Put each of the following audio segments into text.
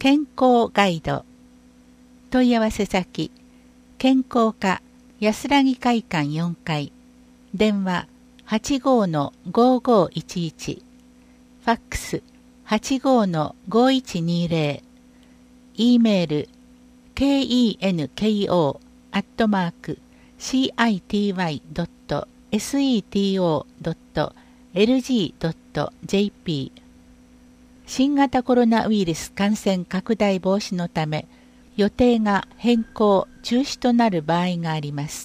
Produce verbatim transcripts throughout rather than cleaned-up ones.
健康ガイド。問い合わせ先、健康課安らぎ会館よんかい、電話 はちごーのごーごーいちいち、ファックス はちごーのごーいちにーぜろ、e メール ケーイーエヌケーオー アットマーク シーアイティーワイ ドット セト ドット エルジー ドット ジェーピー。新型コロナウイルス感染拡大防止のため、予定が変更・中止となる場合があります。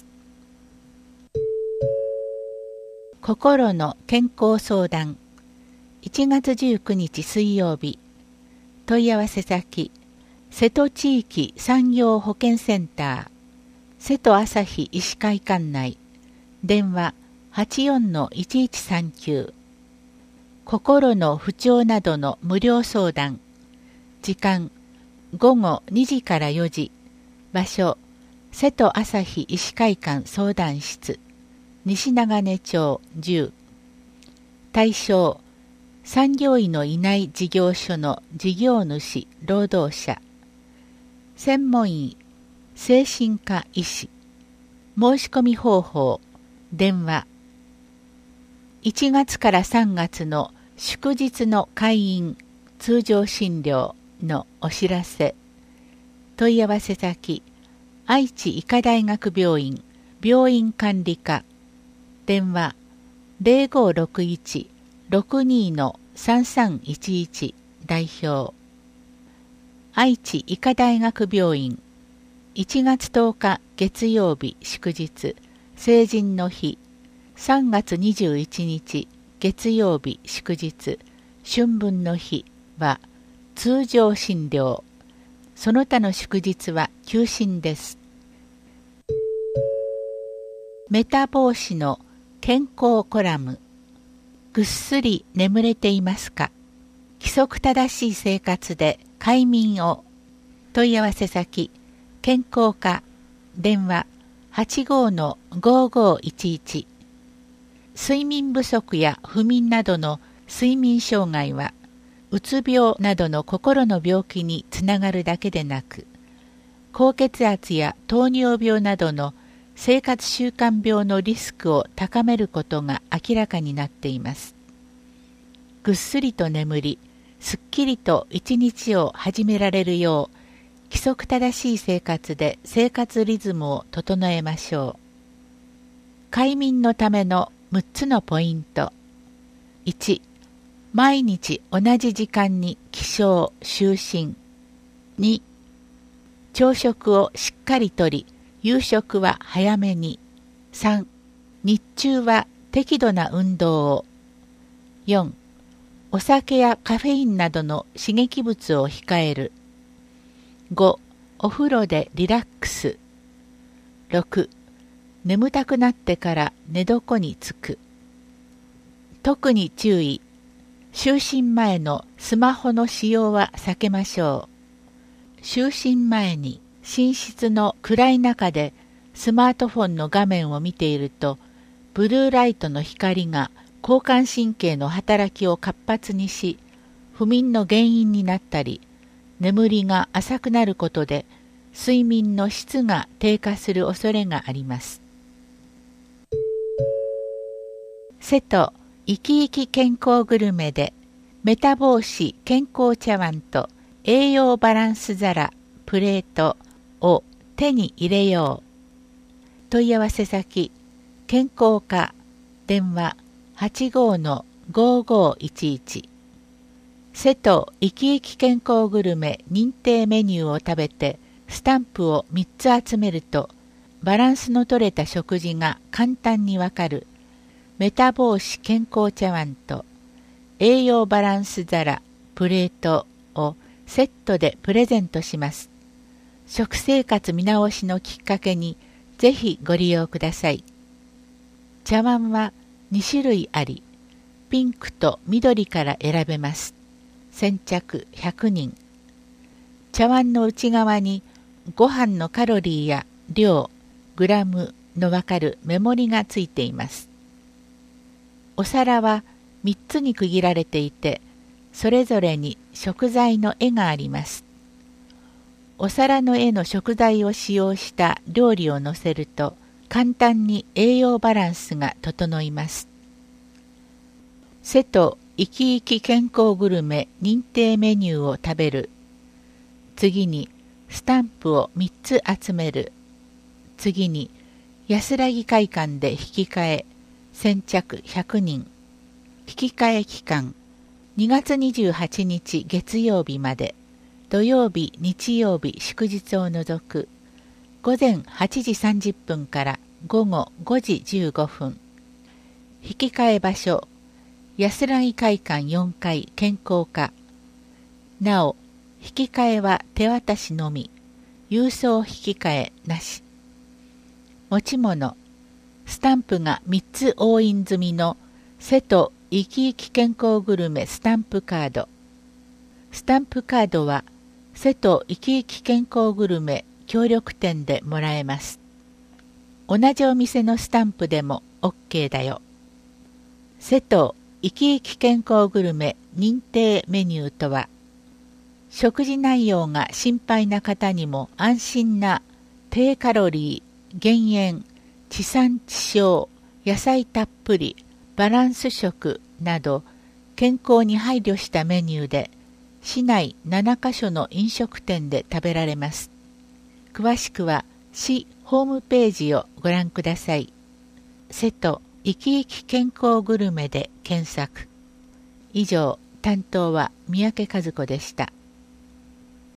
心の健康相談。いちがつじゅうくにち水曜日。問い合わせ先、瀬戸地域産業保健センター、瀬戸朝日医師会館内、電話 はちよんのいちいちさんきゅう。心の不調などの無料相談。時間、ごごにじからよじ。場所、瀬戸朝日医師会館相談室、西長根町じゅう。対象、産業医のいない事業所の事業主・労働者。専門医、精神科医師。申し込み方法、電話。いちがつからさんがつの祝日の開院、通常診療のお知らせ。問い合わせ先、愛知医科大学病院病院管理課。電話 ゼロごろくいち ろくにのさんさんいちいち 代表。愛知医科大学病院いちがつとおか月曜日祝日成人の日、さんがつにじゅういちにち月曜日祝日春分の日は通常診療。その他の祝日は休診です。メタ防止の健康コラム。ぐっすり眠れていますか？規則正しい生活で快眠を。問い合わせ先、健康課、電話 はちごーのごーごーいちいち。睡眠不足や不眠などの睡眠障害は、うつ病などの心の病気につながるだけでなく、高血圧や糖尿病などの生活習慣病のリスクを高めることが明らかになっています。ぐっすりと眠り、すっきりと一日を始められるよう、規則正しい生活で生活リズムを整えましょう。快眠のためのむっつのポイント。いち、毎日同じ時間に起床・就寝。に、朝食をしっかりとり、夕食は早めに。さん、日中は適度な運動を。よん、お酒やカフェインなどの刺激物を控える。ご、お風呂でリラックス。ろく、眠たくなってから寝床につく。特に注意。就寝前のスマホの使用は避けましょう。就寝前に寝室の暗い中でスマートフォンの画面を見ていると、ブルーライトの光が交感神経の働きを活発にし、不眠の原因になったり、眠りが浅くなることで睡眠の質が低下する恐れがあります。瀬戸生き生き健康グルメでメタ防止健康茶碗と栄養バランス皿プレートを手に入れよう。問い合わせ先、健康課、電話 はちごーのごーごーいちいち。瀬戸生き生き健康グルメ認定メニューを食べてスタンプをみっつ集めるとバランスの取れた食事が簡単にわかるメタ防止健康茶碗と栄養バランス皿プレートをセットでプレゼントします。食生活見直しのきっかけにぜひご利用ください。茶碗はにしゅるいあり、ピンクと緑から選べます。先着ひゃくにん。茶碗の内側にご飯のカロリーや量、グラムのわかる目盛りがついています。お皿はみっつに区切られていて、それぞれに食材の絵があります。 お皿の絵の食材を使用した料理を載せると簡単に栄養バランスが整います。瀬戸生き生き健康グルメ認定メニューを食べる。次にスタンプをみっつ集める。次に安らぎ会館で引き換え先着ひゃくにん。引き換え期間にがつにじゅうはちにち月曜日まで。土曜日、日曜日、祝日を除くごぜんはちじさんじゅっぷんからごごごじじゅうごふん。引き換え場所安らぎ会館よんかい健康課。なお、引き換えは手渡しのみ、郵送引き換えなし。持ち物、スタンプがみっつ押印済みの瀬戸生き生き健康グルメスタンプカード。スタンプカードは瀬戸生き生き健康グルメ協力店でもらえます。同じお店のスタンプでも OK だよ。瀬戸生き生き健康グルメ認定メニューとは、食事内容が心配な方にも安心な低カロリー、減塩、地産地消、野菜たっぷり、バランス食など健康に配慮したメニューで、市内ななかしょの飲食店で食べられます。詳しくは市ホームページをご覧ください。瀬戸生き生き健康グルメで検索。以上、担当は三宅和子でした。